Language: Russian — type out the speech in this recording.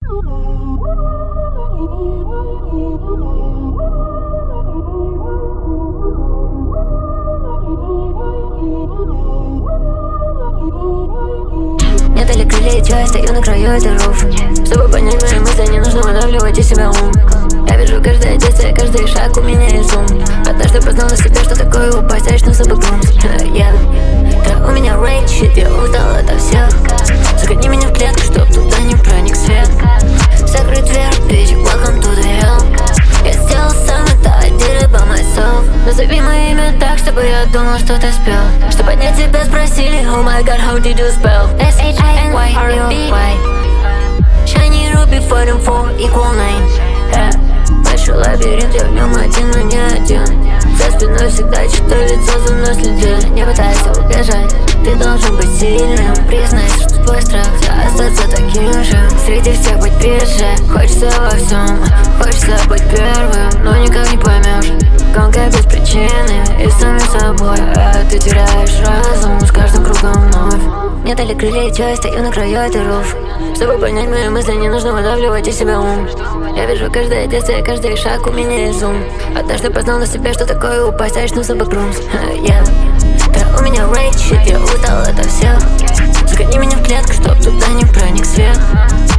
Нет ли крылья, я стою на краю этой руф. Чтобы понять мои мысли, не нужно выдавливать из себя ум. Я вижу каждое действие, каждый шаг, у меня есть зум. Однажды познал на себе, что такое упасть, а что забыл грунт. У меня рейдж, я устал ото всех. Загони меня в клетку, чтоб туда не проник свет. Закрыть дверь, bitch, welcome to the hell. Я сделал сам это, I did it by myself. Назови мое имя так, чтобы я думал, что ты спел. Чтобы они тебя спросили, oh my god, how did you spell? S-H-I-N-Y-R-B-Y. Shiny ruby, fighting for equal name. Большой лабиринт, я в нем один, но не один. За спиной всегда чьё-то лицо за мной следит. Не пытайся убежать, ты должен быть сильным. Признайся, что твой страх остаться таким же. Среди всех быть ближе, хочется во всем. Хочется быть первым, но никак не поймешь. Гонка без причины и самим собой. Ты теряешь разум с каждым кругом вновь. Нет ли крылья, я стою на краю этой руф. Чтобы понять мои мысли, не нужно выдавливать из себя ум. Я вижу каждое действие, каждый шаг, у меня есть зум. Однажды познал на себе, что такое упасть, а что забыл грунт. У меня рейдж, я устал ото всех. Загони меня в клетку, чтоб туда не проник свет.